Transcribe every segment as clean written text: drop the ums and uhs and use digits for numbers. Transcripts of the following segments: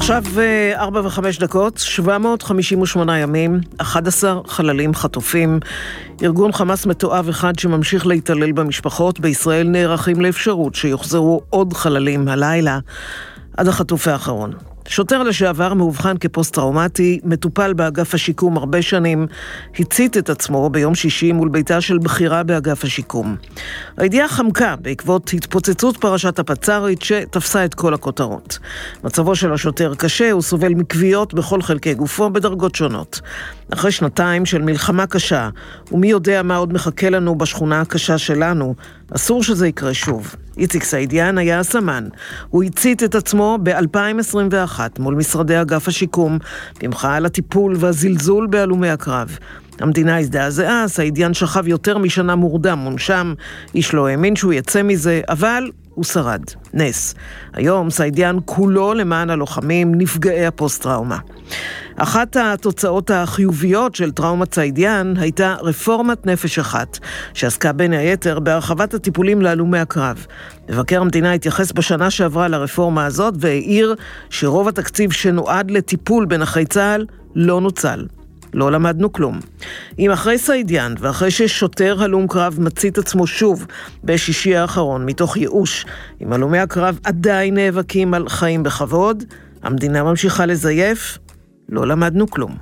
עכשיו 4:05, 758 ימים, 11 חללים חטופים. ארגון חמאס מתועב אחד שממשיך להתעלל במשפחות. בישראל נערכים לאפשרות שיוחזרו עוד חללים הלילה עד החטוף האחרון. שוטר לשעבר מאובחן כפוסט-טראומטי, מטופל באגף השיקום הרבה שנים, הצית את עצמו ביום שישי מול ביתה של בחירה באגף השיקום. הידיעה חמקה בעקבות התפוצצות פרשת הפצ"רית שתפסה את כל הכותרות. מצבו של השוטר קשה, הוא סובל מכוויות בכל חלקי גופו בדרגות שונות. אחרי שנתיים של מלחמה קשה, ומי יודע מה עוד מחכה לנו בשכונה הקשה שלנו, אסור שזה יקרה שוב. איציק סעידיאן היה הסמן. הוא הצית את עצמו ב-2021 מול משרדי אגף השיקום, במחאה על הטיפול והזלזול בהלומי הקרב. המדינה הזדעזעה, סעידיאן שכב יותר משנה מורדם, מונשם, איש לא האמין שהוא יצא מזה, אבל הוא שרד. נס. היום סעידיאן כולו למען הלוחמים, נפגעי הפוסט-טראומה. אחת התוצאות החיוביות של טראומת סעידיאן הייתה רפורמת נפש אחת, שעסקה בין היתר בהרחבת הטיפולים להלומי הקרב. מבקר המדינה התייחס בשנה שעברה לרפורמה הזאת, והעיר שרוב התקציב שנועד לטיפול בנכי צה"ל לא נוצל. לא למדנו כלום. אם אחרי סעידיאן ואחרי ששוטר הלום קרב מצית עצמו שוב בשישי האחרון מתוך ייאוש, אם הלומי הקרב עדיין נאבקים על חיים בכבוד, המדינה ממשיכה לזייף, לא למדנו כלום.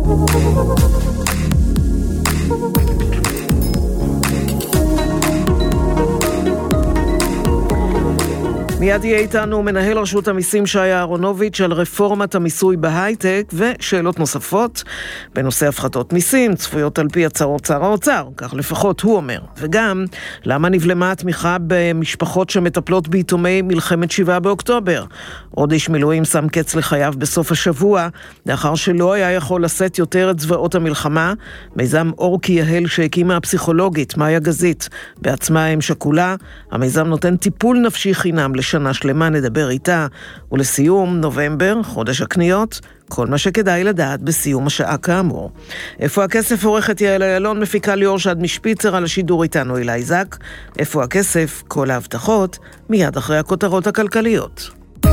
מיד יהיה איתנו מנהל רשות המיסים שי אהרונוביץ' על רפורמת המיסוי בהייטק ושאלות נוספות בנושא הפחתות מיסים, צפויות על פי הצהרות שר האוצר, כך לפחות הוא אומר. וגם, למה נבלמה התמיכה במשפחות שמטפלות ביתומי מלחמת 7 באוקטובר? עוד איש מילואים שם קץ לחייו בסוף השבוע, לאחר שלא היה יכול לשאת יותר את זוועות המלחמה. מיזם אורקי יהל שהקימה הפסיכולוגית מאיה גזית, בעצמה אם שכולה. המיזם נותן טיפול נפשי חינם שנה שלמה, נדבר איתה. ולסיום, נובמבר, חודש הקניות, כל מה שכדאי לדעת בסיום השעה כאמור. איפה הכסף? עורכת יעל איילון, מפיקה ליאור שד משפיצר, על השידור איתנו אילי זק. איפה הכסף? כל ההבטחות, מיד אחרי הכותרות הכלכליות.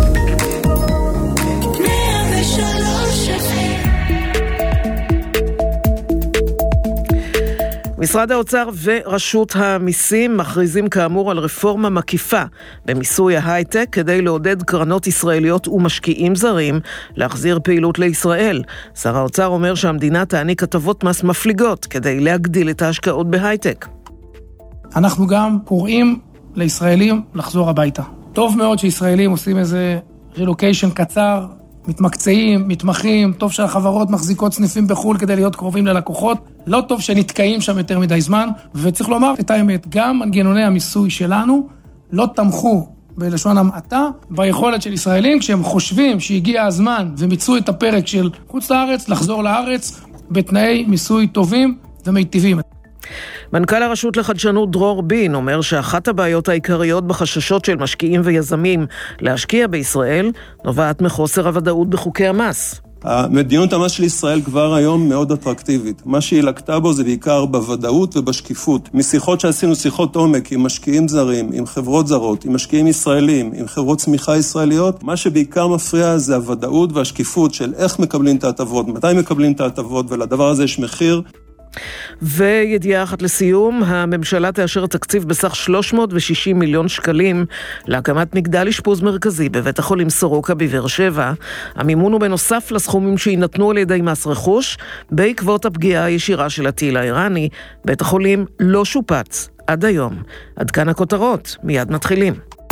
משרד האוצר ורשות המיסים מכריזים כאמור על רפורמה מקיפה במיסוי ההייטק כדי לעודד קרנות ישראליות ומשקיעים זרים להחזיר פעילות לישראל. שר האוצר אומר שהמדינה תעניק הטבות מס מפליגות כדי להגדיל את ההשקעות בהייטק. אנחנו גם קוראים לישראלים לחזור הביתה. טוב מאוד שישראלים עושים איזה רילוקיישן קצר, מתמקצעים, מתמחים, טוב שהחברות מחזיקות סניפים בחול כדי להיות קרובים ללקוחות, לא טוב שנתקעים שם יותר מדי זמן, וצריך לומר את האמת, גם מנגנוני המיסוי שלנו לא תמכו בלשון המעטה ביכולת של ישראלים, כשהם חושבים שהגיע הזמן ומיצו את הפרק של חוץ לארץ, לחזור לארץ בתנאי מיסוי טובים ומיטיבים. מנכ"ל הרשות לחדשנות דרור בין אומר שאחת הבעיות העיקריות בחששות של משקיעים ויזמים להשקיע בישראל נובעת מחוסר הוודאות בחוקי המס. המדיניות המס של ישראל כבר היום מאוד אטרקטיבית. מה שהיא לקטה בו זה בעיקר בוודאות ובשקיפות. משיחות שעשינו, שיחות עומק עם משקיעים זרים, עם חברות זרות, עם משקיעים ישראלים, עם חברות צמיחה ישראליות, מה שבעיקר מפריע זה הוודאות והשקיפות של איך מקבלים את ההטבות, מתי מקבלים את ההטבות, ולדבר הזה יש מחיר. וידיעה אחת לסיום, הממשלה תאשר תקציב בסך 360 מיליון שקלים להקמת מגדל אשפוז מרכזי בבית החולים סורוקה בבאר שבע. המימון הוא בנוסף לסכומים שיינתנו על ידי מס רכוש בעקבות הפגיעה הישירה של הטיל האיראני. בית החולים לא שופץ עד היום. עד כאן הכותרות, מיד מתחילים.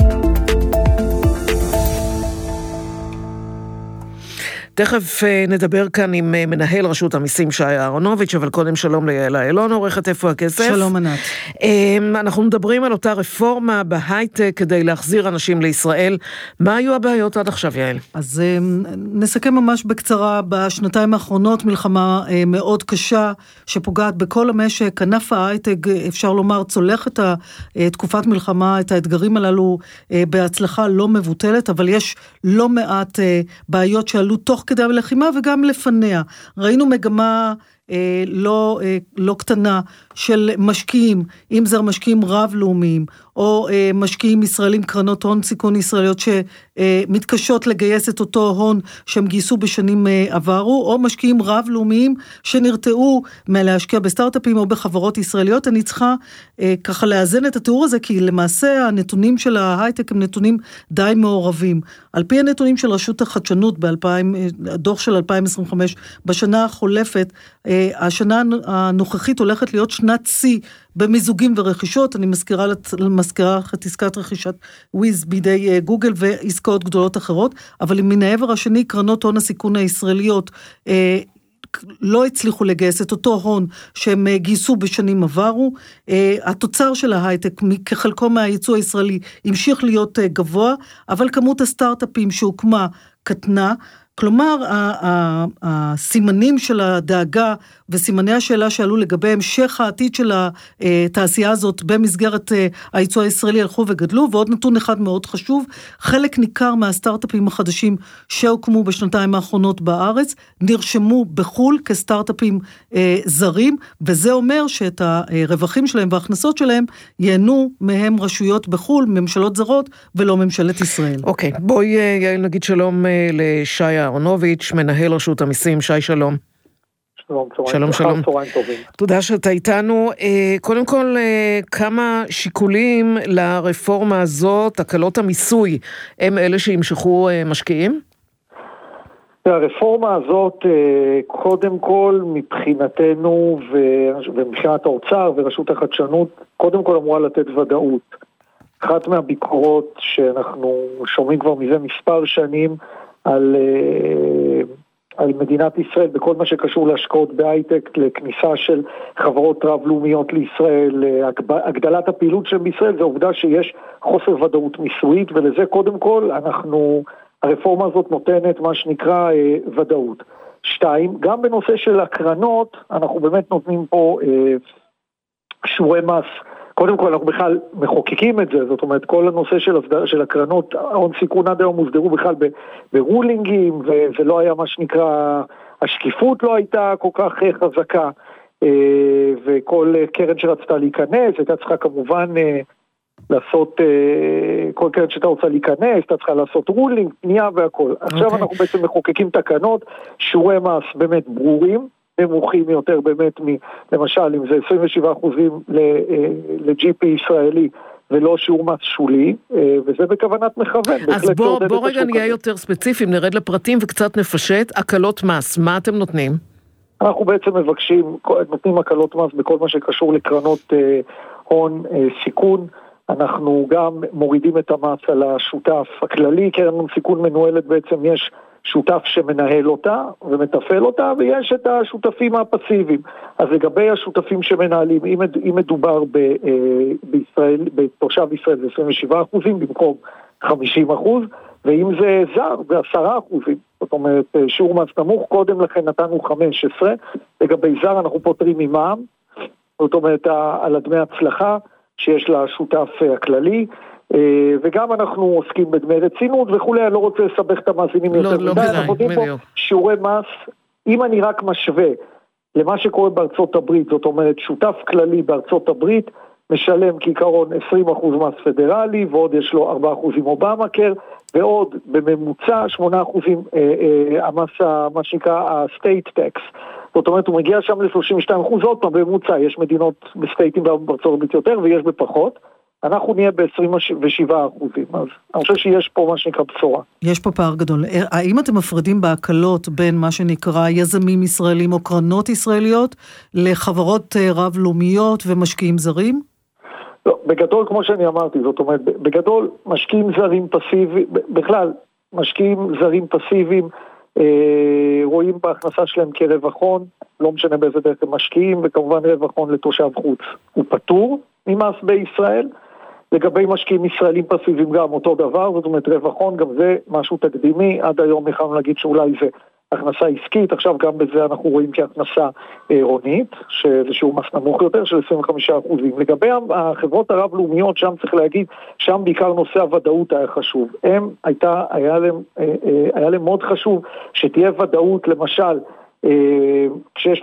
תכף נדבר כאן עם מנהל רשות המיסים שי אהרונוביץ', אבל קודם שלום ליעל איילון, עורכת איפה הכסף. שלום ענת. אנחנו מדברים על אותה רפורמה בהייטק כדי להחזיר אנשים לישראל. מה היו הבעיות עד עכשיו, יעל? אז נסכם ממש בקצרה. בשנתיים האחרונות מלחמה מאוד קשה שפוגעת בכל המשק. ענף ההייטק, אפשר לומר, צולח את תקופת מלחמה, את האתגרים הללו בהצלחה לא מבוטלת, אבל יש לא מעט בעיות שעלו תוך כדי הלחימה וגם לפניה. ראינו מגמה לא קטנה של משקיעים, אם זה משקיעים רב-לאומיים, או משקיעים ישראלים, קרנות הון סיכון ישראליות מתקשות לגייס את אותו הון שהם גייסו בשנים עברו, או משקיעים רב-לאומיים שנרתעו מלהשקיע בסטארט-אפים או בחברות ישראליות. אני צריכה ככה לאזן את התיאור הזה, כי למעשה הנתונים של ההייטק הם נתונים די מעורבים. על פי הנתונים של רשות החדשנות, דוח של 2025, בשנה החולפת, השנה הנוכחית הולכת להיות שנת שיא במיזוגים ורכישות. אני מזכירה את עסקת רכישת וויז בידי גוגל ועסקאות גדולות אחרות, אבל מן העבר השני, קרנות הון הסיכון הישראליות לא הצליחו לגייס את אותו הון שהם גייסו בשנים עברו. התוצר של ההייטק כחלקו מהייצוא הישראלי המשיך להיות גבוה, אבל כמות הסטארט-אפים שהוקמה קטנה. כלומר, הסימנים של הדאגה וסימני השאלה שעלו לגבי המשך העתיד של התעשייה הזאת במסגרת הייצוא הישראלי הלכו וגדלו, ועוד נתון אחד מאוד חשוב, חלק ניכר מהסטארט-אפים החדשים שהוקמו בשנתיים האחרונות בארץ, נרשמו בחול כסטארט-אפים זרים, וזה אומר שאת הרווחים שלהם וההכנסות שלהם ייהנו מהם רשויות בחול, ממשלות זרות, ולא ממשלת ישראל. אוקיי, בואי יעל נגיד שלום לשי אהרונוביץ', מנהל רשות המיסים. שי, שלום. שלום. תודה שאתה איתנו. קודם כל, כמה שיקולים לרפורמה הזאת, הקלות המיסוי, הם אלה שימשכו משקיעים? הרפורמה הזאת, קודם כל, מבחינתנו ומבחינת האוצר ורשות החדשנות, קודם כל אמורה לתת ודאות. אחת מהביקורות שאנחנו שומעים כבר מזה מספר שנים, על מדינת ישראל בכל מה שקשור להשקעות בהייטק, לכניסה של חברות רב-לאומיות לישראל, הגדלת הפעילות של בישראל, זה עובדה שיש חוסר ודאות מיסויית, ולזה קודם כל הרפורמה הזאת נותנת מה שנקרא ודאות. 2, גם בנושא של הקרנות, אנחנו באמת נותנים פה שיעורי מס. קודם כל אנחנו בכלל מחוקקים את זה, זאת אומרת כל הנושא של הקרנות, הון סיכון עד היום הוסדרו בכלל ברולינגים, וזה לא היה מה שנקרא, השקיפות לא הייתה כל כך חזקה, וכל קרן שרצתה להיכנס, הייתה צריכה כמובן לעשות, כל קרן שאתה רוצה להיכנס, הייתה צריכה לעשות רולינג, פנייה והכל. עכשיו אנחנו בעצם מחוקקים תקנות, שיעורי מס באמת ברורים, נמוכים יותר באמת למשל אם זה 27% לג'יפי ישראלי ולא שיעור מס שולי, וזה בכוונת מכוון. אז בוא רגע נהיה יותר ספציפיים, נרד לפרטים וקצת נפשט. הקלות מס, מה אתם נותנים? אנחנו בעצם נותנים הקלות מס בכל מה שקשור לקרנות הון סיכון. אנחנו גם מורידים את המס על השותף הכללי, קרן הון סיכון מנוהלת בעצם, יש שותף שמנהל אותה ומטפל אותה, ויש את השותפים הפסיביים. אז לגבי השותפים שמנהלים, אם מדובר בישראל, בתושב ישראל זה 27% במקום 50%, ואם זה זר זה 10%. זאת אומרת, שיעור מס נמוך, קודם לכן נתנו 15, לגבי זר אנחנו פותרים ממע"מ, זאת אומרת, על דמי הצלחה שיש לשותף הכללי, וגם אנחנו עוסקים בדמי רצינות וכולי, אני לא רוצה לסבך את המאזינים יותר מדי, אנחנו נותנים פה שיעורי מס, אם אני רק משווה למה שקורה בארצות הברית, זאת אומרת שותף כללי בארצות הברית, משלם כעיקרון 20% מס פדרלי, ועוד יש לו 4% אובמה-קר, ועוד בממוצע 8% המס, מה שנקרא ה-state tax, זאת אומרת הוא מגיע שם ל-32%, עוד פעם בממוצע, יש מדינות בסטייטים בארצות הברית יותר ויש בפחות, אנחנו נהיה ב-27%, אז אני חושב שיש פה מה שנקרא בשורה. יש פה פער גדול. האם אתם מפרידים בהקלות בין מה שנקרא יזמים ישראלים או קרנות ישראליות לחברות רב-לאומיות ומשקיעים זרים? לא, בגדול כמו שאני אמרתי, זאת אומרת, בגדול משקיעים זרים פסיביים, בכלל משקיעים זרים פסיביים, רואים בהכנסה שלהם כרווח הון, לא משנה באיזה דרך הם משקיעים, וכמובן רווח הון לתושב חוץ הוא פטור ממס בישראל. לגבי משקיעים ישראלים פסיביים גם אותו דבר, זאת אומרת רווח הון, גם זה משהו תקדימי, עד היום יכולנו להגיד שאולי זה הכנסה עסקית, עכשיו גם בזה אנחנו רואים כהכנסה הונית, שזה שיעור מס נמוך יותר של 25%. לגבי החברות הרב-לאומיות, שם צריך להגיד, שם בעיקר נושא הוודאות היה חשוב. היה להם מאוד חשוב שתהיה ודאות, למשל, כשיש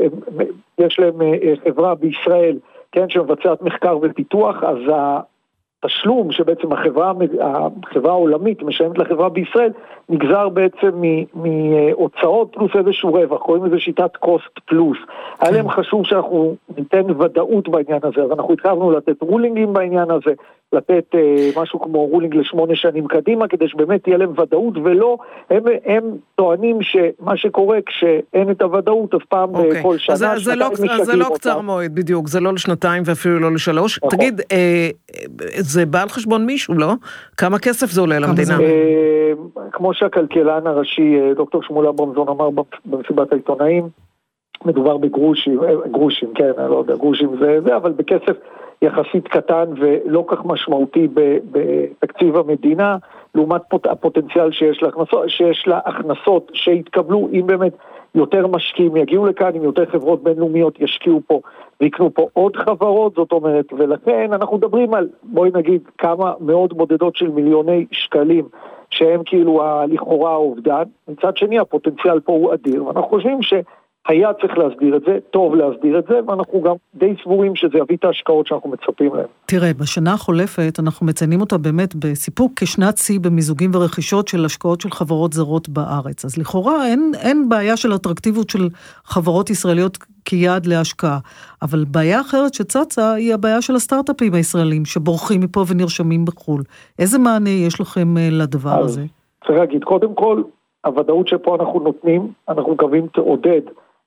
להם חברה בישראל, כן, שמבצעת מחקר ופיתוח, אז התשלום שבעצם החברה העולמית משלמת לחברה בישראל, נגזר בעצם מהוצאות פלוס איזשהו רווח, קוראים לזה שיטת קוסט פלוס. היה להם חשוב שאנחנו ניתן ודאות בעניין הזה, אז אנחנו התחייבנו לתת רולינגים בעניין הזה, לתת משהו כמו רולינג ל8 שנים קדימה, כדי שבאמת תהיה להם ודאות, ולא, הם טוענים שמה שקורה כשאין את הוודאות, אז פעם כל שנה, זה לא קצר מועד בדיוק, זה לא לשנתיים ואפילו לא ל3. תגיד, זה בא על חשבון מישהו, לא? כמה כסף זה עולה למדינה? כמו שהכלכלן הראשי, דוקטור שמואל אברמזון, אמר במסיבת העיתונאים, מדובר בגרושים, כן, אני לא יודע, גרושים זה, אבל בכסף יחסית קטן ולא כך משמעותי בתקציב המדינה, לעומת הפוטנציאל שיש לה הכנסות שהתקבלו, אם באמת יותר משקיעים יגיעו לכאן, אם יותר חברות בינלאומיות ישקיעו פה ויקנו פה עוד חברות, זאת אומרת, ולכן אנחנו מדברים על, בואי נגיד, כמה מאוד בודדות של מיליוני שקלים, שהם כאילו לכאורה האובדן. מצד שני, הפוטנציאל פה הוא אדיר, ואנחנו חושבים היה צריך להסדיר את זה, טוב להסדיר את זה, ואנחנו גם די סבורים שזה יביא את ההשקעות שאנחנו מצפים להם. תראה, בשנה החולפת אנחנו מציינים אותה באמת בסיפוק כשנת שיא במיזוגים ורכישות של השקעות של חברות זרות בארץ. אז לכאורה אין בעיה של אטרקטיביות של חברות ישראליות כיעד להשקעה, אבל בעיה אחרת שצצה היא הבעיה של הסטארט-אפים הישראלים שבורחים מפה ונרשמים בחול. איזה מענה יש לכם לדבר הזה? צריך להגיד, קודם כל, הוודאות שפה אנחנו נותנים, אנחנו מקווים תעודד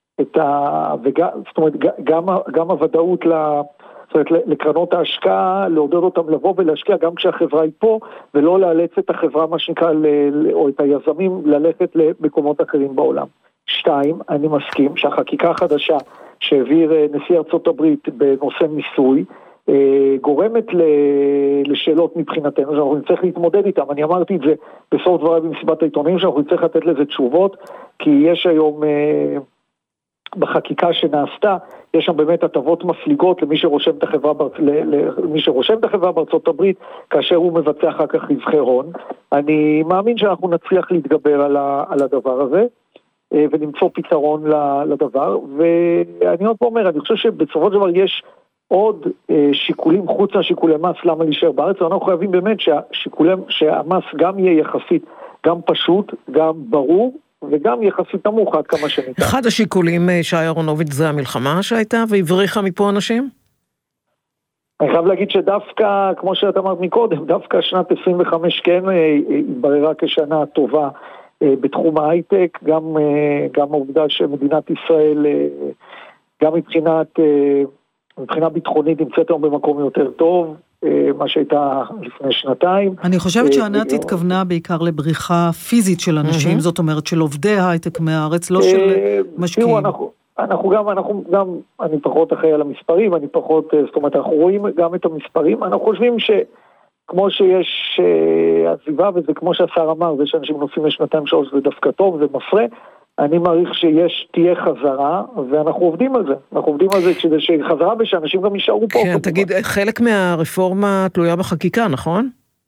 זאת אומרת, גם הוודאות לקרנות ההשקעה, לעודד אותם לבוא ולהשקיע גם כשהחברה היא פה, ולא לאלץ את החברה, מה שנקרא, או את היזמים, ללכת למקומות אחרים בעולם. 2, אני מסכים שהחקיקה החדשה שהעביר נשיא ארצות הברית בנושא מיסוי, גורמת לשאלות מבחינתנו, שאנחנו נצטרך להתמודד איתם. אני אמרתי את זה בסוף דבריי במסיבת העיתונאים, שאנחנו נצטרך לתת לזה תשובות, כי יש היום בחקיקה שנעשתה, יש שם באמת הטבות מפליגות למי שרושם את החברה בארצות הברית, כאשר הוא מבצע אחר כך רווחי הון. אני מאמין שאנחנו נצליח להתגבר על הדבר הזה, ולמצוא פתרון לדבר, ואני עוד אומר, אני חושב שבסופו של דבר יש עוד שיקולים חוץ מהשיקולי מס, למה להישאר בארץ, ואנחנו חייבים באמת שהמס גם יהיה יחסית, גם פשוט, גם ברור, וגם יחסית נמוך עד כמה שניתן. אחד השיקולים, שי אהרונוביץ', זה המלחמה שהייתה והבריחה מפה אנשים? אני חייב להגיד שדווקא, כמו שאת אמרת מקודם, דווקא שנת 25 כן התבררה כשנה טובה בתחום ההייטק, גם העובדה שמדינת ישראל, גם מבחינה ביטחונית נמצאת היום במקום יותר טוב, מה שהייתה לפני שנתיים. אני חושבת שענת התכוונה בעיקר לבריחה פיזית של אנשים, זאת אומרת של עובדי הייטק מהארץ, לא של משקיעים. אנחנו גם, אני פחות אחראי על המספרים, זאת אומרת, אנחנו רואים גם את המספרים, אנחנו חושבים שכמו שיש עזיבה, וזה כמו שהשר אמר, זה שאנשים נוסעים לשנתיים שלוש, זה דווקא טוב, זה מפרה, אני מעריך תהיה חזרה, ואנחנו עובדים על זה. אנחנו עובדים על זה כדי שחזרה ושאנשים גם יישארו פה. כן, תגיד, חלק מהרפורמה תלויה בחקיקה, נכון?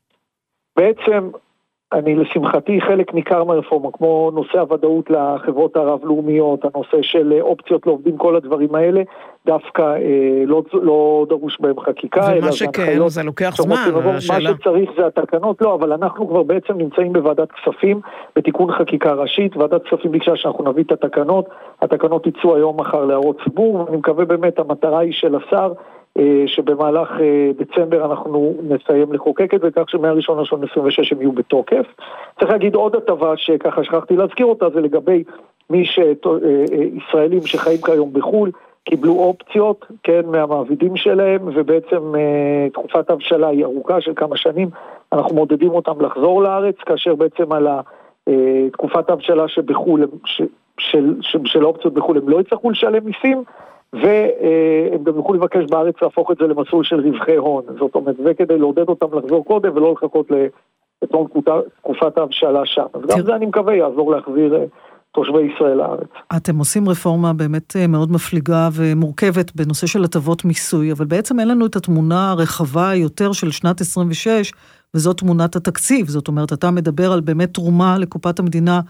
בעצם, לשמחתי, חלק ניכר מהרפורמה, כמו נושא הוודאות לחברות הרב-לאומיות, הנושא של אופציות לעובדים, כל הדברים האלה, דווקא לא דרוש בהם חקיקה. ומה שכן, זה לוקח זמן. מה שצריך זה התקנות, לא, אבל אנחנו כבר בעצם נמצאים בוועדת כספים, בתיקון חקיקה ראשית, ועדת כספים ביקשה שאנחנו נביא את התקנות יצאו היום מחר להערות ציבור, ואני מקווה באמת המטרה היא של השר, שבמהלך דצמבר אנחנו נסיים לחוקק את זה, כך שמהראשון לשון 26 הם יהיו בתוקף. צריך להגיד עוד הטבה שככה שכחתי להזכיר אותה, זה לגבי ישראלים שחיים כיום בחול, קיבלו אופציות, כן, מהמעבידים שלהם, ובעצם תקופת הבשלה היא ארוכה של כמה שנים, אנחנו מודדים אותם לחזור לארץ, כאשר בעצם על תקופת הבשלה שבחול, של האופציות בחול הם לא יצטרכו לשלם מיסים, והם גם יוכלו לבקש בארץ להפוך את זה למסלול של רווחי הון, זאת אומרת, וכדי לעודד אותם לחזור קודם ולא לחכות לתום תקופת ההבשלה שם. אז גם זה אני מקווה יעזור להחזיר תושבי ישראל לארץ. אתם עושים רפורמה באמת מאוד מפליגה ומורכבת בנושא של הטבות מיסוי, אבל בעצם אין לנו את התמונה הרחבה יותר של שנת 26, וזאת תמונת התקציב, זאת אומרת, אתה מדבר על באמת תרומה לקופת המדינה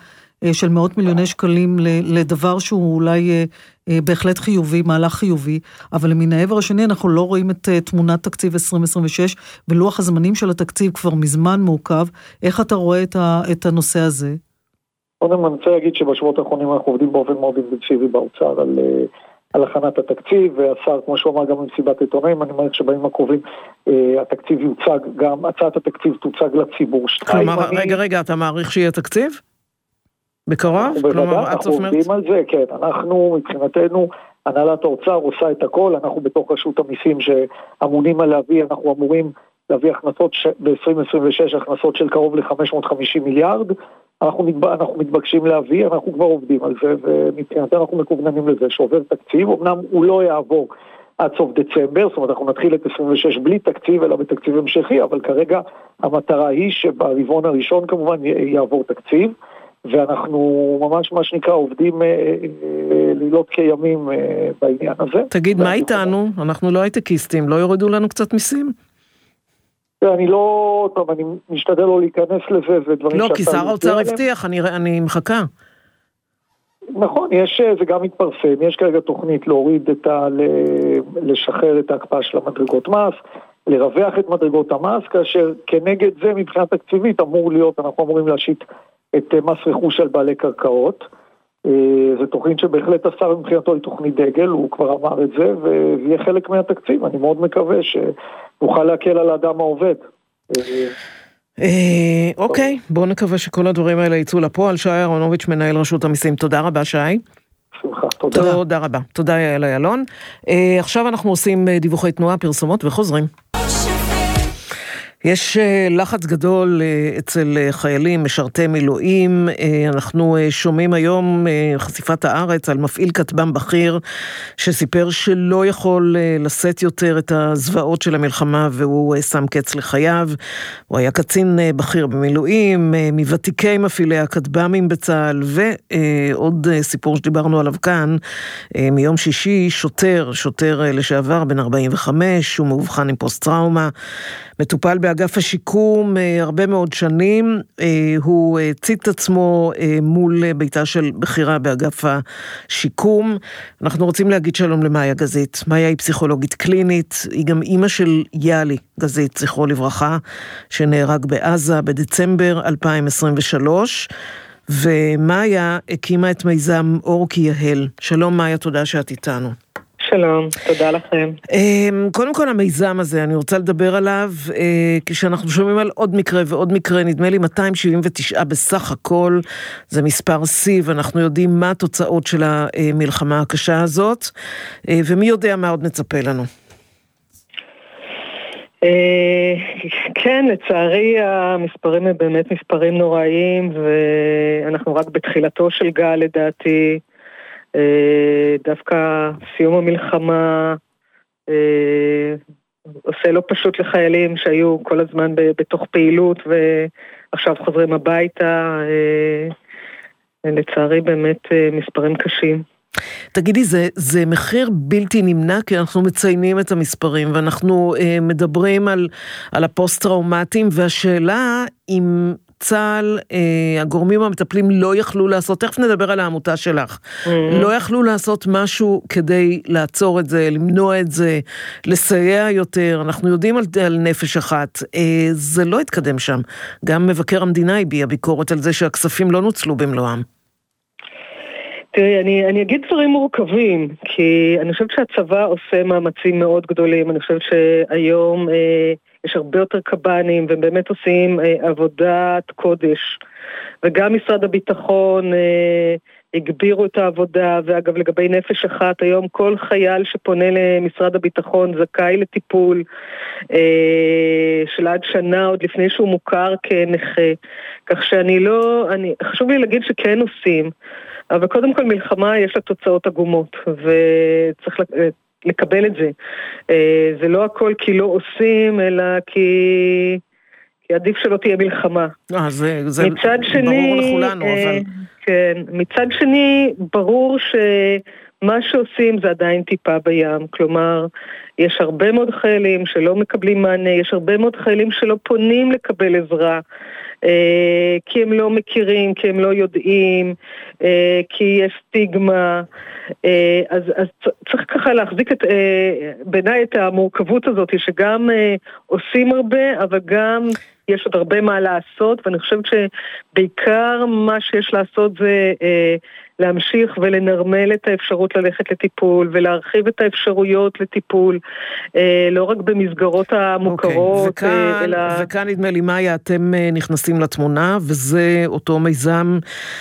של מאות מיליוני שקלים לדבר שהוא אולי בהחלט חיובי, מהלך חיובי, אבל מן העבר השני אנחנו לא רואים את תמונת תקציב 2026, ולוח הזמנים של התקציב כבר מזמן מעוכב. איך אתה רואה את הנושא הזה? קודם אני רוצה להגיד שבשבועות האחרונים אנחנו עובדים באופן מאוד אינטנסיבי באוצר על הכנת התקציב, והשר, כמו שהוא אמר, גם במסיבת עיתונאים, אני מעריך שבימים הקרובים התקציב יוצג, גם הצעת התקציב תוצג לציבור. כלומר, רגע, אתה מעריך שיהיה תקציב? בקרוב? כלומר, עד סוף מרץ? אנחנו עובדים על זה, כן. אנחנו, מבחינתנו, הנהלת האוצר עושה את הכל, אנחנו בתוך רשות המיסים שאמונים על להביא, אנחנו אמורים להביא הכנסות ב-2026, הכנסות של קרוב ל-550 מיליארד, אנחנו מתבקשים להביא, אנחנו כבר עובדים על זה, ומבחינתנו אנחנו מקווננים לזה, שעובר תקציב, אמנם הוא לא יעבור עד סוף דצמבר, זאת אומרת אנחנו נתחיל את 26 בלי תקציב, אלא בתקציב המשכי, אבל כרגע המטרה היא שברבעון הראשון כמובן יעבור תקציב, ואנחנו ממש מה שנקרא עובדים לילות כימים בעניין הזה. תגיד, מה איתנו? אנחנו לא הייטקיסטים, לא יורידו לנו קצת מיסים? אני לא, טוב, אני משתדל לא להיכנס לזה, זה דברים לא, כי שר האוצר הבטיח, אני מחכה. נכון, זה גם מתפרסם, יש כרגע תוכנית להוריד לשחרר את ההקפאה של המדרגות מס, לרווח את מדרגות המס, כאשר כנגד זה מבחינה תקציבית אמור להיות, אנחנו אמורים להשית את מס רכוש על בעלי קרקעות, זו תוכנית שבהחלט השר מבחינתו היא תוכנית דגל, הוא כבר אמר את זה, ויהיה חלק מהתקציב, אני מאוד מקווה שנוכל להקל על האדם העובד. אוקיי, בואו נקווה שכל הדברים האלה יצאו לפועל. שי אהרונוביץ', מנהל רשות המיסים, תודה רבה שי. שמחה, תודה. תודה רבה, תודה יעל איילון. עכשיו אנחנו עושים דיווחי תנועה, פרסומות וחוזרים. יש לחץ גדול אצל חיילים, משרתי מילואים. אנחנו שומעים היום חשיפת הארץ על מפעיל כטב"ם בכיר שסיפר שלא יכול לשאת יותר את הזוועות של המלחמה והוא שם קץ לחייו. הוא היה קצין בכיר במילואים, מוותיקי מפעילי הכטב"מים בצה"ל, ועוד סיפור שדיברנו עליו כאן, מיום שישי, שוטר לשעבר בן 45, הוא מאובחן עם פוסט-טראומה, מטופל באגף השיקום הרבה מאוד שנים, הוא ציט את עצמו מול ביתה של בחירה באגף השיקום. אנחנו רוצים להגיד שלום למאיה גזית. מאיה היא פסיכולוגית קלינית, היא גם אימא של יאלי גזית, זכרו לברכה, שנהרג בעזה בדצמבר 2023, ומאיה הקימה את מיזם אור כי יהל. שלום מאיה, תודה שאת איתנו. שלום, תודה לכם. קודם כל המיזם הזה, אני רוצה לדבר עליו, כשאנחנו שומעים על עוד מקרה ועוד מקרה, נדמה לי 279 בסך הכל, זה מספר C, ואנחנו יודעים מה התוצאות של המלחמה הקשה הזאת, ומי יודע מה עוד נצפה לנו. כן, לצערי המספרים הם באמת מספרים נוראיים, ואנחנו רק בתחילתו של גל לדעתי, דווקא סיום המלחמה עושה לא פשוט לחיילים שהיו כל הזמן בתוך פעילות ועכשיו חוזרים הביתה, לצערי באמת מספרים קשים. תגידי, זה מחיר בלתי נמנע, כי אנחנו מציינים את המספרים ואנחנו מדברים על הפוסט-טראומטיים, והשאלה אם צה"ל, הגורמים המטפלים לא יכלו לעשות, תכף נדבר על העמותה שלך, לא יכלו לעשות משהו כדי לעצור את זה, למנוע את זה, לסייע יותר. אנחנו יודעים על נפש אחת, זה לא התקדם שם. גם מבקר המדינה הביע ביקורת על זה שהכספים לא נוצלו במלואם. תראי, אני אגיד דברים מורכבים, כי אני חושבת שהצבא עושה מאמצים מאוד גדולים, אני חושבת שהיום יש הרבה יותר קב"נים, והם באמת עושים עבודת קודש, וגם משרד הביטחון הגבירו את העבודה, ואגב לגבי נפש אחת, היום כל חייל שפונה למשרד הביטחון זכאי לטיפול של עד שנה, עוד לפני שהוא מוכר כנכה, כך חשוב לי להגיד שכן עושים, אבל קודם כל מלחמה יש לה תוצאות עגומות, וצריך לקבל את זה. זה לא הכל כי לא עושים, אלא כי עדיף שלא תהיה מלחמה. זה ברור לכולנו, אבל... כן, מצד שני, ברור מה שעושים זה עדיין טיפה בים, כלומר, יש הרבה מאוד חיילים שלא מקבלים מענה, יש הרבה מאוד חיילים שלא פונים לקבל עזרה, כי הם לא מכירים, כי הם לא יודעים, כי יש סטיגמה, אז צריך ככה להחזיק בעיניי את המורכבות הזאת, שגם עושים הרבה, אבל גם יש עוד הרבה מה לעשות, ואני חושבת שבעיקר מה שיש לעשות זה להמשיך ולנרמל את האפשרות ללכת לטיפול, ולהרחיב את האפשרויות לטיפול, לא רק במסגרות המוכרות, אלא... וכאן נדמה לי מאיה, אתם נכנסים לתמונה, וזה אותו מיזם,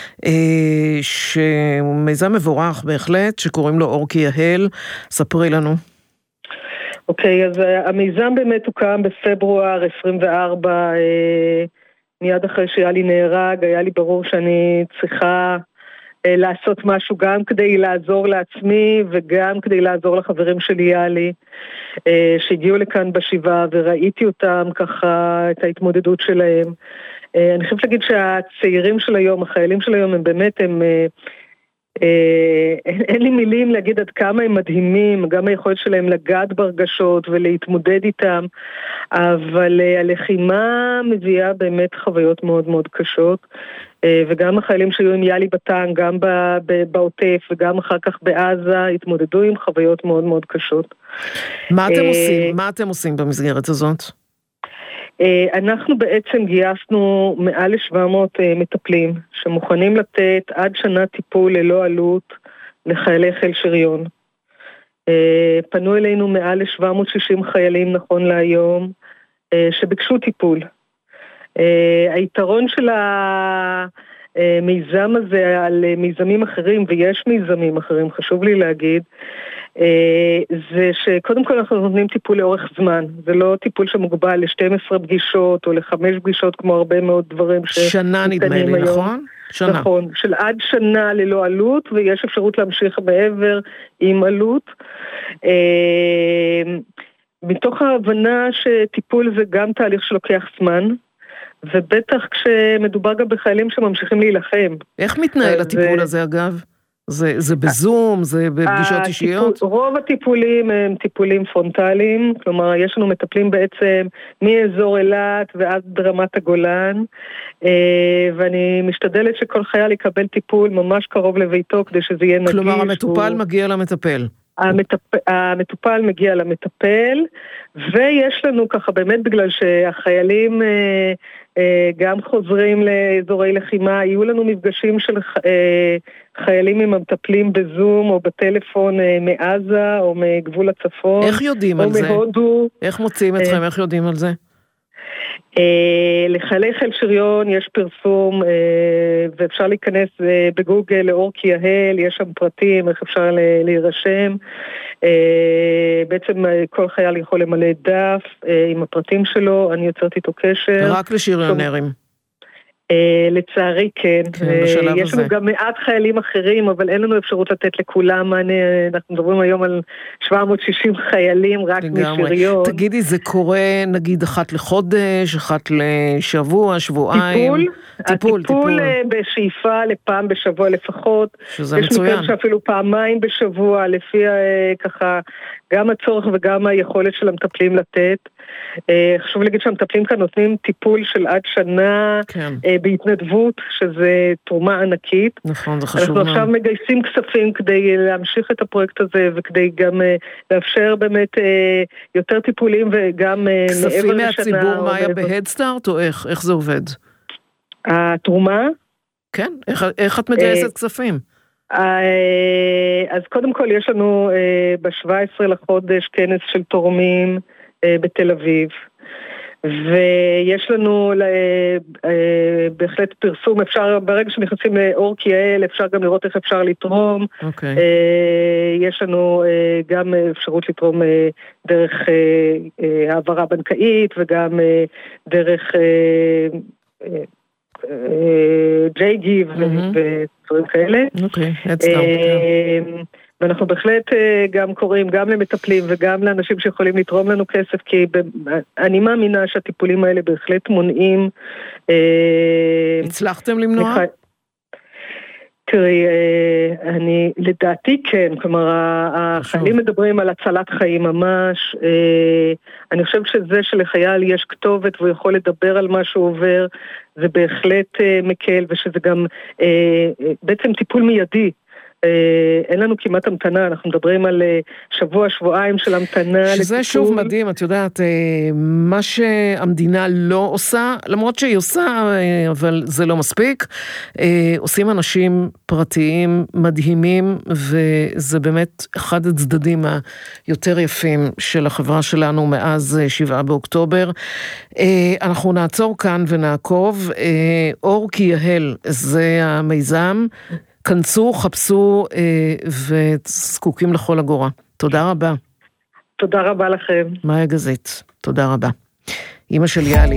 שהוא מיזם מבורך בהחלט, שקוראים לו אור כי יהל. ספרי לנו. אוקיי, אז המיזם באמת הוקם בפברואר 24, מיד אחרי שיאלי נהרג, היה לי ברור שאני צריכה לעשות משהו גם כדי לעזור לעצמי וגם כדי לעזור לחברים שלי יאלי, שהגיעו לכאן בשבעה וראיתי אותם ככה, את ההתמודדות שלהם. אני חושבת להגיד שהצעירים של היום, החיילים של היום, הם באמת, אין לי מילים להגיד עד כמה הם מדהימים, גם היכולת שלהם לגעת ברגשות ולהתמודד איתם, אבל הלחימה מביאה באמת חוויות מאוד מאוד קשות, וגם החיילים שהיו עם יאלי בטנק, גם בעוטף וגם אחר כך בעזה, התמודדו עם חוויות מאוד מאוד קשות. מה אתם עושים? מה אתם עושים במסגרת הזאת? אנחנו בעצם גייסנו מעל 700 מטפלים שמוכנים לתת עד שנה טיפול ללא עלות לחיילי חיל שריון. פנו אלינו מעל 760 חיילים נכון להיום שביקשו טיפול. היתרון של המיזם הזה על מיזמים אחרים, ויש מיזמים אחרים, חשוב לי להגיד, זה שקודם כל אנחנו נותנים טיפול לאורך זמן, זה לא טיפול שמוגבל ל-12 פגישות או ל5 פגישות כמו הרבה מאוד דברים שנה נדמה לי, נכון? שנה. נכון, של עד שנה ללא עלות, ויש אפשרות להמשיך מעבר עם עלות. מתוך ההבנה שטיפול זה גם תהליך שלוקח זמן, ובטח כשמדובר גם בחיילים שממשיכים להילחם. איך מתנהל הטיפול הזה אגב? זה בזום, זה בפגישות אישיות? רוב הטיפולים הם טיפולים פרונטליים, כלומר יש לנו מטפלים בעצם מאזור אילת ועד רמת הגולן, ואני משתדלת שכל חייל יקבל טיפול ממש קרוב לביתו כדי שזה יהיה נגיש. כלומר המטופל מגיע למטפל. המטופל מגיע למטפל, ויש לנו ככה באמת בגלל שהחיילים גם חוזרים לאזורי לחימה, יהיו לנו מפגשים של חיילים עם המטפלים בזום או בטלפון מעזה או מגבול הצפון. איך יודעים על זה? מהודו. איך מוצאים אתכם? איך יודעים על זה? לחיילי חיל שריון יש פרסום ואפשר להיכנס בגוגל לאור כי יהל, יש שם פרטים איך אפשר להירשם. בעצם כל חייל יכול למלא דף עם הפרטים שלו, אני יוצרת איתו קשר. רק לשריונרים. לצערי כן, יש לנו גם מעט חיילים אחרים, אבל אין לנו אפשרות לתת לכולם, אנחנו מדברים היום על 760 חיילים רק משריון. תגידי, זה קורה נגיד אחת לחודש, אחת לשבוע, שבועיים? טיפול בשאיפה לפעם בשבוע לפחות. שזה מצוין. יש מקרה שאפילו פעמיים בשבוע, לפי ככה גם הצורך וגם היכולת של המטפלים לתת. חשוב להגיד שהמטפלים כאן נותנים טיפול של עד שנה בהתנדבות, שזה תרומה ענקית. נכון, זה חשוב. אנחנו עכשיו מגייסים כספים כדי להמשיך את הפרויקט הזה, וכדי גם לאפשר באמת יותר טיפולים וגם מעבר לשנה. כספים מהציבור, מאיה, בהדסטארט או איך זה עובד? התרומה? כן, איך את מגייסת כספים? אז קודם כל יש לנו ב-17 לחודש כנס של תורמים בתל אביב, ויש לנו בהחלט פרסום, אפשר ברגע שנכנסים לאור כי יהל אפשר גם לראות איך אפשר לתרום. יש לנו גם אפשרות לתרום דרך העברה בנקאית וגם דרך ג'ייגיב ודברים כאלה. ואנחנו בהחלט גם קוראים גם למטפלים וגם לאנשים שיכולים לתרום לנו כסף, כי אני מאמינה שהטיפולים האלה בהחלט מונעים. הצלחתם למנוע? תראי, לדעתי כן, כלומר, החיילים מדברים על הצלת חיים ממש, אני חושב שזה שלחייל יש כתובת והוא יכול לדבר על מה שהוא עובר, זה בהחלט מקל, ושזה גם בעצם טיפול מיידי. אין לנו כמעט המתנה, אנחנו מדברים על שבוע, שבועיים של המתנה. שזה שוב מדהים, את יודעת, מה שהמדינה לא עושה, למרות שהיא עושה, אבל זה לא מספיק, עושים אנשים פרטיים מדהימים, וזה באמת אחד הצדדים היותר יפים של החברה שלנו מאז 7 באוקטובר. אנחנו נעצור כאן ונעקוב. אור כי יהל, זה המיזם, כנסו, חפשו וזקוקים לכל אגורה. תודה רבה. תודה רבה לכם. מאיה גזית, תודה רבה. אמא של יאלי.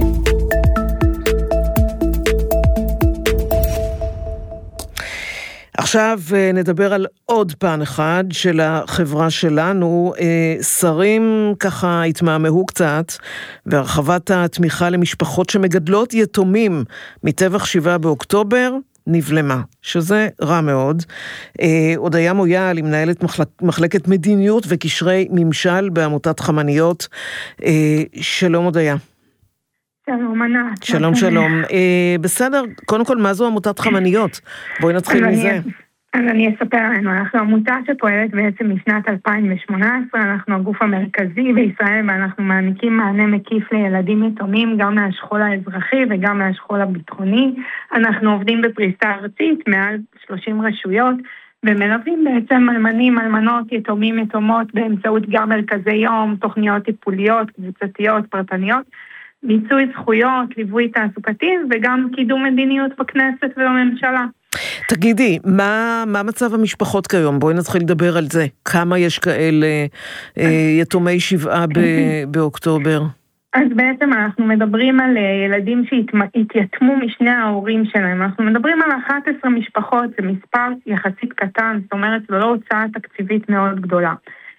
עכשיו נדבר על עוד פן אחד של החברה שלנו. שרים ככה התמהמהו קצת בהרחבת התמיכה למשפחות שמגדלות יתומים מטבח 7 באוקטובר, נבלמה, שזה רע מאוד. הודיה מויאל, מנהלת מחלקת מדיניות וקשרי ממשל בעמותת חמניות. שלום הודיה. שלום ענת. שלום שלום. בסדר, קודם כל מה זו עמותת חמניות? בואי נתחיל מזה. אז אני אספר לנו, אנחנו עמותה שפועלת בעצם משנת 2018, אנחנו הגוף המרכזי בישראל ואנחנו מעניקים מענה מקיף לילדים יתומים, גם מהשכול האזרחי וגם מהשכול הביטחוני. אנחנו עובדים בפריסה ארצית, מעל 30 רשויות, ומלווים בעצם אלמנים, אלמנות, יתומים, יתומות, באמצעות גם מרכזי יום, תוכניות טיפוליות, קבוצתיות, פרטניות, מיצוי זכויות, ליווי תעסוקתי וגם קידום מדיניות בכנסת ובממשלה. תגידי, מה מצב המשפחות כיום? בואי נתחיל לדבר על זה. כמה יש כאלה יתומי 7 באוקטובר? אז בעצם אנחנו מדברים על ילדים שהתייתמו משני ההורים שלהם. אנחנו מדברים על 11 משפחות, זה מספר יחסית קטן, זאת אומרת, זו לא הוצאה תקציבית מאוד גדולה.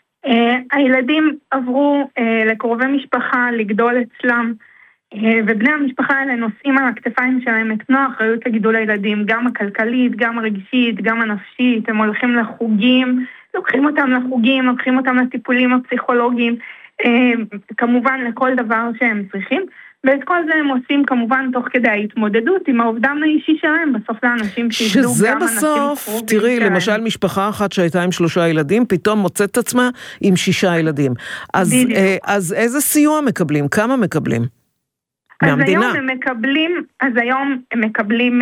הילדים עברו לקרובי משפחה לגדול אצלם, ובני המשפחה האלה נושאים על הכתפיים שלהם את מלוא האחריות לגידול הילדים, גם הכלכלית, גם הרגשית, גם הנפשית. הם הולכים לחוגים, לוקחים אותם לחוגים, לוקחים אותם לטיפולים הפסיכולוגיים, כמובן לכל דבר שהם צריכים, ואת כל זה הם עושים כמובן תוך כדי ההתמודדות עם האובדן האישי שלהם, בסוף לאנשים שאיבדו גם אנשים קרובים. שזה בסוף, תראי, למשל משפחה אחת שהייתה עם 3 ילדים, פתאום מוצאת את עצמה עם 6 ילדים. אז איזה סיוע מקבלים? כמה מקבלים? מהמדינה. אז היום הם מקבלים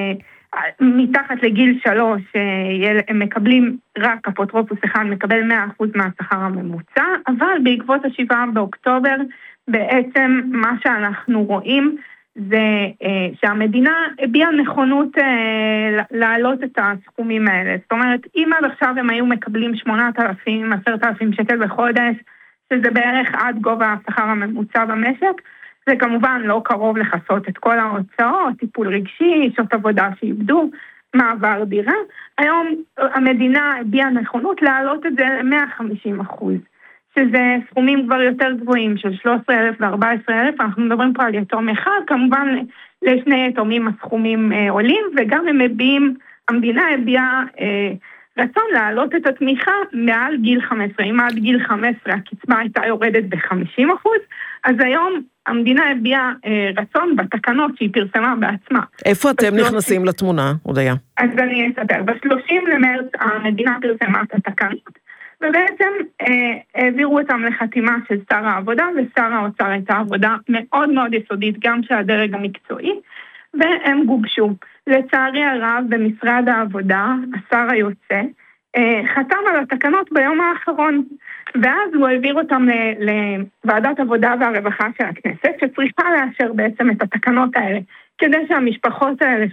מתחת לגיל 3, הם מקבלים רק אפוטרופוס אחד, מקבל 100% מהשכר הממוצע, אבל בעקבות 7 באוקטובר, בעצם מה שאנחנו רואים זה שהמדינה הביעה נכונות להעלות את הסכומים האלה. זאת אומרת, אם עד עכשיו הם היו מקבלים 8,000, 10,000 שקל בחודש, שזה בערך עד גובה השכר הממוצע במשק, זה כמובן לא קרוב לחסות את כל ההוצאות, טיפול רגשי, שעות עבודה שאיבדו, מעבר דירה. היום המדינה הביעה נכונות להעלות את זה ל-150%, שזה סכומים כבר יותר גבוהים של 13,000 ו-14,000, אנחנו מדברים פה על יתום אחד, כמובן לשני יתומים הסכומים עולים, וגם המדינה הביעה רצון להעלות את התמיכה מעל גיל 15. אם עד גיל 15 הקצבה הייתה יורדת ב-50%, אז היום המדינה הביעה רצון בתקנות שהיא פרסמה בעצמה. איפה אתם נכנסים לתמונה, הודיה? אז אני אספר. ב-30 למרץ המדינה פרסמה את התקנות, ובעצם העבירו אותם לחתימה של שר העבודה, ושר האוצר הייתה עבודה מאוד מאוד יסודית, גם של הדרג המקצועי, והם גובשו. לצערי הרב, במשרד העבודה, השר היוצא, חתם על התקנות ביום האחרון, ואז הוא העביר אותם לוועדת עבודה והרווחה של הכנסת, שצריכה לאשר בעצם את התקנות האלה, כדי שהמשפחות האלה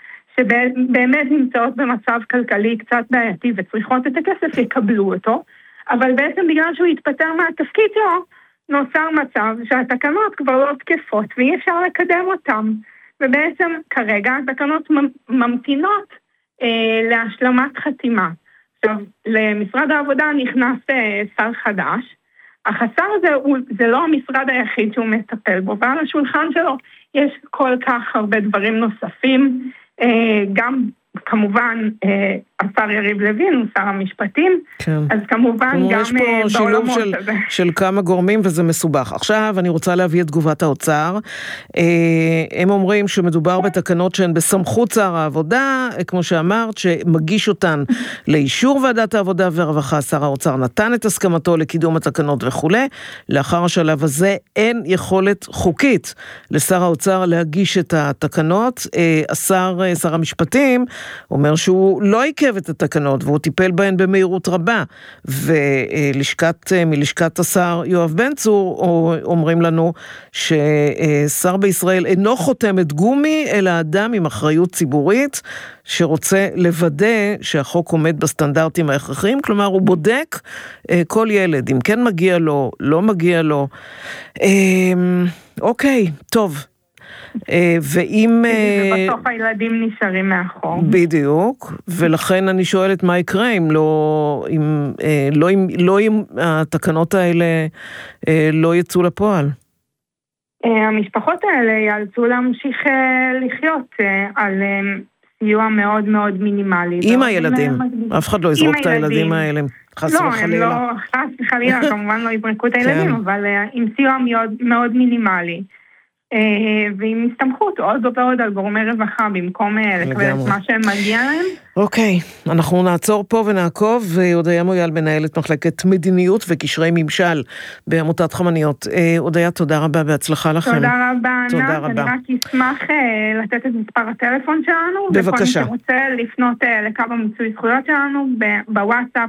שבאמת נמצאות במצב כלכלי קצת בעייתי וצריכות את הכסף יקבלו אותו, אבל בעצם בגלל שהוא התפטר מהתפקיד שלו, נוצר מצב שהתקנות כבר לא תקפות ואי אפשר לקדם אותם. ובעצם כרגע התקנות ממתינות להשלמת חתימה. עכשיו, למשרד העבודה נכנס שר חדש, אך השר הזה זה לא המשרד היחיד שהוא מטפל בו, ועל השולחן שלו יש כל כך הרבה דברים נוספים, גם כמובן, השר יריב לוין הוא שר המשפטים, כן. אז כמובן גם יש פה שילוב של כמה גורמים וזה מסובך. עכשיו אני רוצה להביא את תגובת האוצר. הם אומרים שמדובר בתקנות שהן בסמכות שר העבודה, כמו שאמרת, שמגיש אותן לאישור ועדת העבודה והרווחה. שר האוצר נתן את הסכמתו לקידום התקנות וכו'. לאחר השלב הזה אין יכולת חוקית לשר האוצר להגיש את התקנות. שר המשפטים אומר שהוא לא עיכב את התקנות, והוא טיפל בהן במהירות רבה, מלשכת השר יואב בן צור אומרים לנו ששר בישראל אינו חותמת גומי, אלא אדם עם אחריות ציבורית, שרוצה לוודא שהחוק עומד בסטנדרטים ההכרחיים, כלומר הוא בודק כל ילד, אם כן מגיע לו, לא מגיע לו. אוקיי, טוב. ואם... ובסוף הילדים נשארים מאחור. בדיוק, ולכן אני שואלת מה יקרה אם התקנות האלה לא יצאו לפועל. המשפחות האלה יאלצו להמשיך לחיות על סיוע מאוד מאוד מינימלי. עם הילדים, אף אחד לא יזרוק את הילדים האלה. לא, הם לא, חס וחלילה, כמובן לא יזרקו את הילדים, אבל עם סיוע מאוד מינימלי. ועם הסתמכות עוד ועוד על גורמי רווחה במקום לקבל את מה שהם מגיע להם. אוקיי, אנחנו נעצור פה ונעקוב. הודיה מויאל, מנהלת מחלקת מדיניות וקשרי ממשל בעמותת חמניות. הודיה, תודה רבה, בהצלחה לכם. תודה רבה, ענת. אני רק אשמח לתת את מספר הטלפון שלנו. בבקשה. וכל מי שרוצה לפנות לקו המיצוי זכויות שלנו בוואטסאפ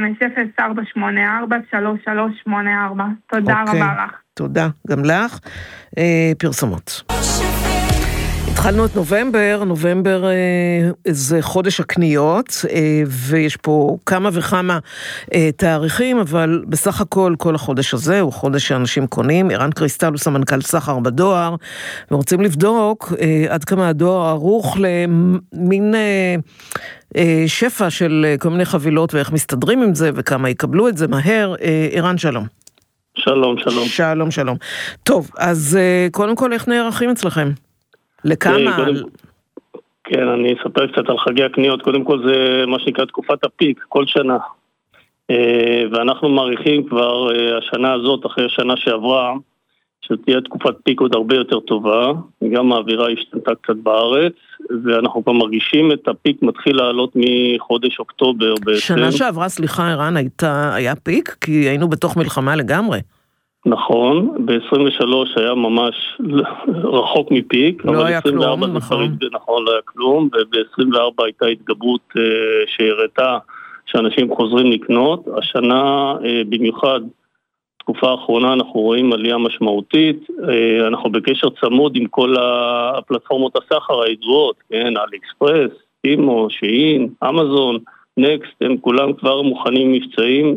050-484-3384. תודה רבה לך. תודה, גם לך. פרסומות. התחלנו את נובמבר זה חודש הקניות, ויש פה כמה וכמה תאריכים, אבל בסך הכל כל החודש הזה הוא חודש שאנשים קונים. ערן קריסטל הוא סמנכ"ל סחר בדואר, ורוצים לבדוק עד כמה הדואר ערוך למין שפע של כל מיני חבילות, ואיך מסתדרים עם זה, וכמה יקבלו את זה מהר. ערן, שלום. שלום. טוב, אז קודם כל, איך נערכים אצלכם? לכמה? כן, אני אספר קצת על חגי הקניות. קודם כל זה מה שנקרא תקופת הפיק, כל שנה. ואנחנו מעריכים כבר השנה הזאת, אחרי השנה שעברה, שתהיה תקופת פיק עוד הרבה יותר טובה. גם האווירה השתנתה קצת בארץ, ואנחנו כבר מרגישים את הפיק מתחיל לעלות מחודש אוקטובר בעצם. שנה שעברה, סליחה ערן, היה פיק? כי היינו בתוך מלחמה לגמרי. נכון, ב-23 היה ממש רחוק מפיק, לא היה כלום, נכון, לא היה כלום, וב-24 הייתה התגברות שהראתה שאנשים חוזרים לקנות. השנה, במיוחד, תקופה האחרונה, אנחנו רואים עלייה משמעותית, אנחנו בקשר צמוד עם כל הפלטפורמות הסחר הידועות, כן, אלי אקספרס, טימו, שאין, אמזון, נקסט, הם כולם כבר מוכנים מבצעים.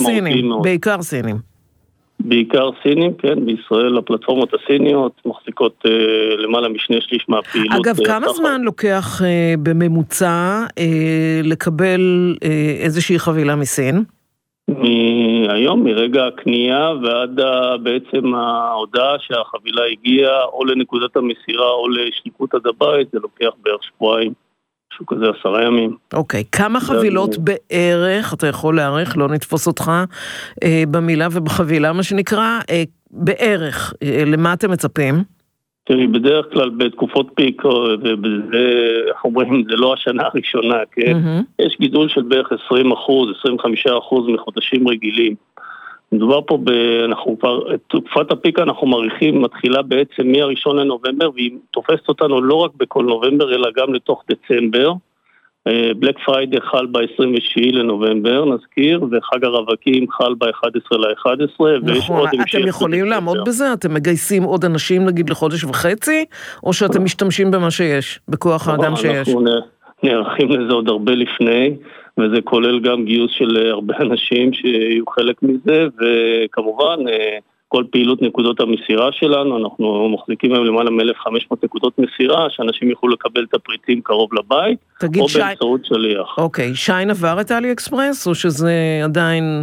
בעיקר סינים, כן, בישראל הפלטפורמות הסיניות מחזיקות למעלה משני-שליש מהפעילות. אגב, כמה זמן לוקח בממוצע לקבל איזושהי חבילה מסין? מהיום, מרגע הקנייה ועד בעצם ההודעה שהחבילה הגיעה או לנקודת המסירה או לשליקות עד הבית, זה לוקח בערך שבועיים. משהו כזה 10 ימים. אוקיי, כמה חבילות בערך, אתה יכול להעריך, לא נתפוס אותך במילה ובחבילה, מה שנקרא, בערך, למה אתם מצפים? תראי, בדרך כלל בתקופות פיק, ובזה, אנחנו אומרים, זה לא השנה הראשונה, כן? יש גידול של בערך 20%, 25% מחודשים רגילים. מדובר פה, את תקופת הפיק אנחנו מעריכים, מתחילה בעצם מה-1 לנובמבר, והיא תופסת אותנו לא רק בכל נובמבר, אלא גם לתוך דצמבר. בלק פריידי חל ב-27 לנובמבר, נזכיר, וחג הרווקים חל ב-11 ל-11. נכון, אתם יכולים לעמוד בזה? אתם מגייסים עוד אנשים, נגיד, לחודש וחצי, או שאתם משתמשים במה שיש, בכוח האדם שיש? אנחנו נערכים לזה עוד הרבה לפני, וזה כולל גם גיוס של הרבה אנשים שיהיו חלק מזה, וכמובן כל פעילות נקודות המסירה שלנו, אנחנו מחזיקים היום למעלה מ-1,500 נקודות מסירה, שאנשים יוכלו לקבל את הפריטים קרוב לבית, או באמצעות שליח. אוקיי, שיין עבר את אלי אקספרס, או שזה עדיין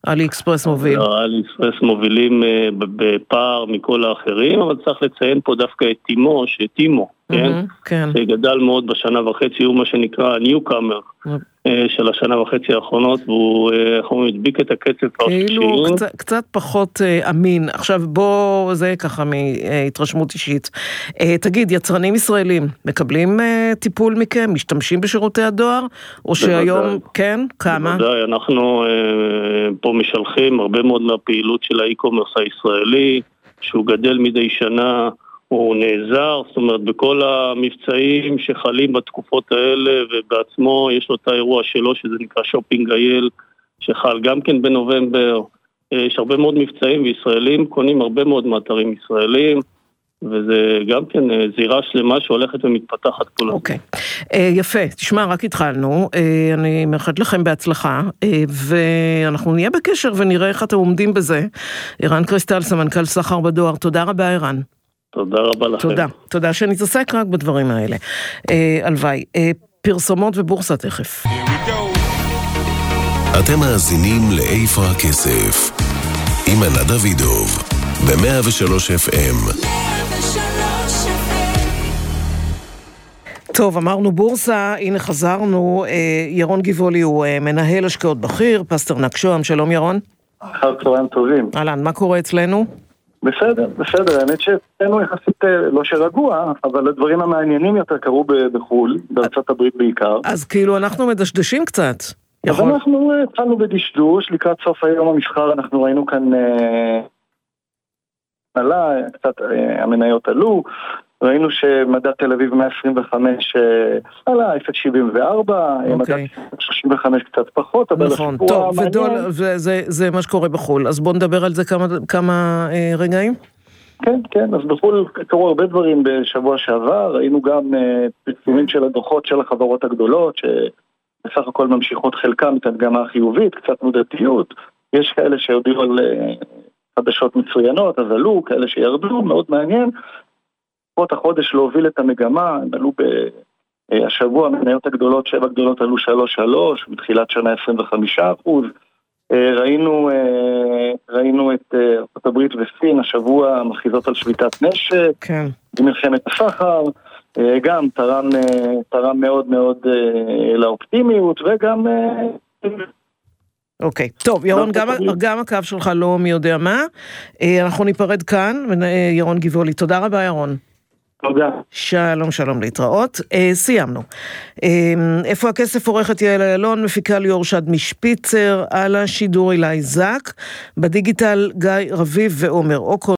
אלי אקספרס מוביל. אלי אקספרס מובילים בפער מכל האחרים, אבל צריך לציין פה דווקא את טימו, כן? שגדל מאוד בשנה וחצי, הוא מה שנקרא ניוקאמר של השנה וחצי האחרונות, והוא מדביק את הקצב כאילו קצת פחות אמין. עכשיו בוא, זה ככה מהתרשמות אישית. תגיד, יצרנים ישראלים מקבלים טיפול מכם? משתמשים בשירותי הדואר? או שהיום, כן? כמה? בוודאי, אנחנו פה משלחים הרבה מאוד מהפעילות של האי-קומרס הישראלי, שהוא גדל מדי שנה, הוא נעזר, זאת אומרת, בכל המבצעים שחלים בתקופות האלה, ובעצמו יש לו את האירוע שלו, שזה נקרא שופינג אייל, שחל גם כן בנובמבר. יש הרבה מאוד מבצעים, וישראלים קונים הרבה מאוד מאתרים ישראלים, וזה גם כן זירה שלמה שהולכת ומתפתחת כל הזמן. אוקיי, יפה, תשמע, רק התחלנו, אני מאחלת לכם בהצלחה, ואנחנו נהיה בקשר ונראה איך אתם עומדים בזה. ערן קריסטל, סמנכ"ל סחר בדואר, תודה רבה ערן. תודה רבה לכם. תודה שנתעסק רק בדברים האלה. הלוואי. פרסומות ובורסה תכף. אתם מאזינים לאיפה הכסף עם ענת דוידוב ב-103 FM. טוב, אמרנו בורסה, הנה חזרנו. ירון גבעולי הוא מנהל השקעות בכיר, פסטרנק שוהם. שלום ירון. אחר צהריים טובים. אהלן, מה קורה אצלנו? בסדר, האמת שאצלנו יחסית לא שרגוע, אבל הדברים המעניינים יותר קרו בחול, בארצות הברית בעיקר. אז כאילו אנחנו מדשדשים קצת. אז אנחנו התחלנו בדשדוש, לקראת סוף היום המסחר אנחנו ראינו כאן קצת המניות עלו, ראינו שמדד תל אביב 125 עלה 0.74, מדד 35 קצת פחות, אבל נכון, טוב, וזה מה שקורה בחול, אז בואו נדבר על זה כמה רגעים. כן, אז בחול קרו הרבה דברים בשבוע שעבר, ראינו גם פרסומים של הדוחות של החברות הגדולות, שבסך הכל ממשיכות חלקם את הדגמה החיובית, קצת תנודתיות, יש כאלה שהודיעו על חדשות מצוינות, אז עלו, כאלה שירדו, מאוד מעניין. לפחות החודש להוביל את המגמה, הם עלו השבוע, המניות הגדולות, 7 גדולות עלו 3.3, בתחילת שנה 25%. ראינו את ארצות הברית וסין, השבוע מכריזות על שביתת נשק, כן. במלחמת הסחר, גם תרם מאוד מאוד לאופטימיות, וגם... אוקיי, טוב, ירון, גם הקו שלך לא מי יודע מה, אנחנו ניפרד כאן, ירון גבעולי, תודה רבה ירון. תודה. שלום, להתראות. סיימנו. איפה הכסף? עורכת יעל איילון, מפיקה ליאור שד משפיצר, על השידור אילי זק, בדיגיטל גיא רביב ועומר אוקו.